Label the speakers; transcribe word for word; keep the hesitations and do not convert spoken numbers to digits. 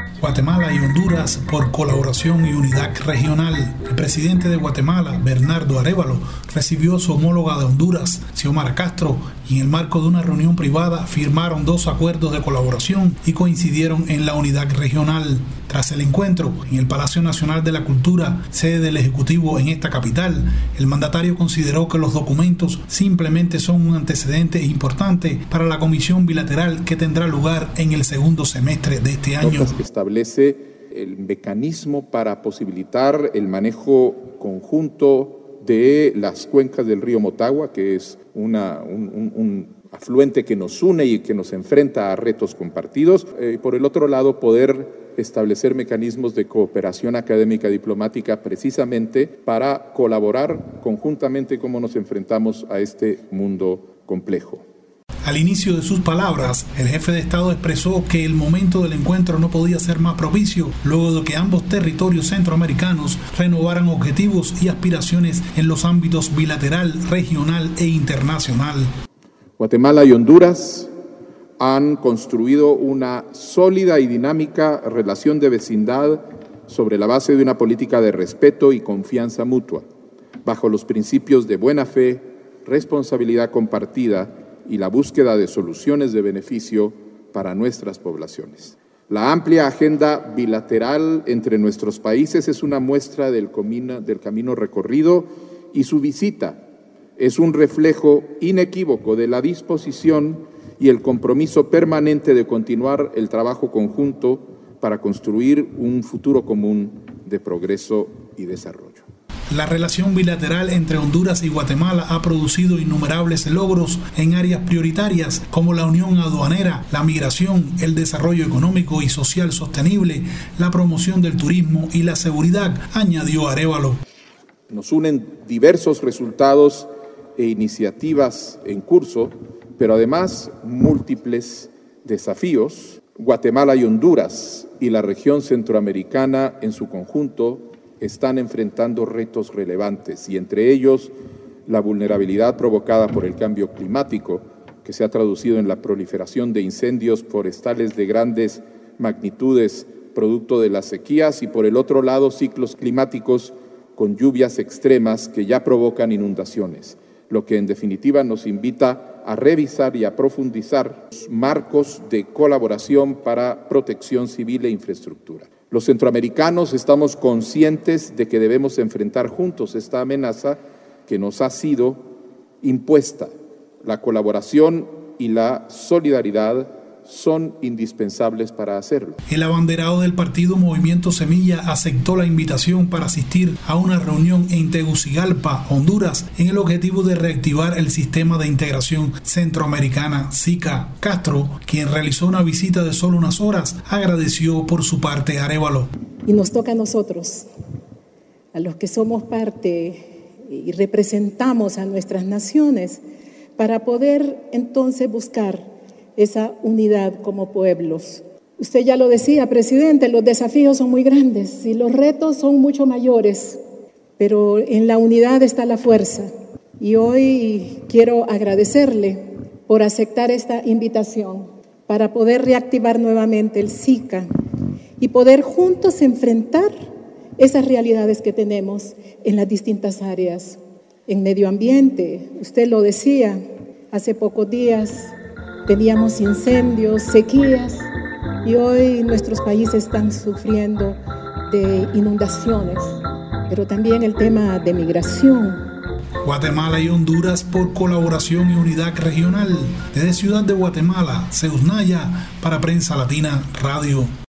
Speaker 1: Guatemala y Honduras por colaboración y unidad regional. El presidente de Guatemala, Bernardo Arévalo, recibió a su homóloga de Honduras, Xiomara Castro, y en el marco de una reunión privada firmaron dos acuerdos de colaboración y coincidieron en la unidad regional. Tras el encuentro en el Palacio Nacional de la Cultura, sede del Ejecutivo en esta capital, el mandatario consideró que los documentos simplemente son un antecedente importante para la comisión bilateral que tendrá lugar en el segundo semestre de este año.
Speaker 2: Que establece el mecanismo para posibilitar el manejo conjunto de las cuencas del río Motagua, que es una, un, un, un afluente que nos une y que nos enfrenta a retos compartidos. Eh, y por el otro lado, poder establecer mecanismos de cooperación académica diplomática precisamente para colaborar conjuntamente cómo nos enfrentamos a este mundo complejo.
Speaker 1: Al inicio de sus palabras, el jefe de Estado expresó que el momento del encuentro no podía ser más propicio luego de que ambos territorios centroamericanos renovaran objetivos y aspiraciones en los ámbitos bilateral, regional e internacional.
Speaker 2: Guatemala y Honduras han construido una sólida y dinámica relación de vecindad sobre la base de una política de respeto y confianza mutua, bajo los principios de buena fe, responsabilidad compartida y la búsqueda de soluciones de beneficio para nuestras poblaciones. La amplia agenda bilateral entre nuestros países es una muestra del camino, del camino recorrido, y su visita es un reflejo inequívoco de la disposición y el compromiso permanente de continuar el trabajo conjunto para construir un futuro común de progreso y desarrollo.
Speaker 1: La relación bilateral entre Honduras y Guatemala ha producido innumerables logros en áreas prioritarias como la unión aduanera, la migración, el desarrollo económico y social sostenible, la promoción del turismo y la seguridad, añadió Arévalo.
Speaker 2: Nos unen diversos resultados e iniciativas en curso, pero además múltiples desafíos. Guatemala y Honduras y la región centroamericana en su conjunto están enfrentando retos relevantes y entre ellos la vulnerabilidad provocada por el cambio climático, que se ha traducido en la proliferación de incendios forestales de grandes magnitudes producto de las sequías, y por el otro lado ciclos climáticos con lluvias extremas que ya provocan inundaciones, lo que en definitiva nos invita a revisar y a profundizar marcos de colaboración para protección civil e infraestructura. Los centroamericanos estamos conscientes de que debemos enfrentar juntos esta amenaza que nos ha sido impuesta. La colaboración y la solidaridad son indispensables para hacerlo.
Speaker 1: El abanderado del partido Movimiento Semilla aceptó la invitación para asistir a una reunión en Tegucigalpa, Honduras, en el objetivo de reactivar el sistema de integración centroamericana SICA. Castro, quien realizó una visita de solo unas horas, agradeció por su parte a Arévalo.
Speaker 3: Y nos toca a nosotros, a los que somos parte y representamos a nuestras naciones, para poder entonces buscar esa unidad como pueblos. Usted ya lo decía, presidente, los desafíos son muy grandes y los retos son mucho mayores, pero en la unidad está la fuerza. Y hoy quiero agradecerle por aceptar esta invitación para poder reactivar nuevamente el SICA y poder juntos enfrentar esas realidades que tenemos en las distintas áreas. En medio ambiente, usted lo decía, hace pocos días teníamos incendios, sequías, y hoy nuestros países están sufriendo de inundaciones, pero también el tema de migración.
Speaker 1: Guatemala y Honduras por colaboración y unidad regional. Desde Ciudad de Guatemala, Zeus Naya, para Prensa Latina Radio.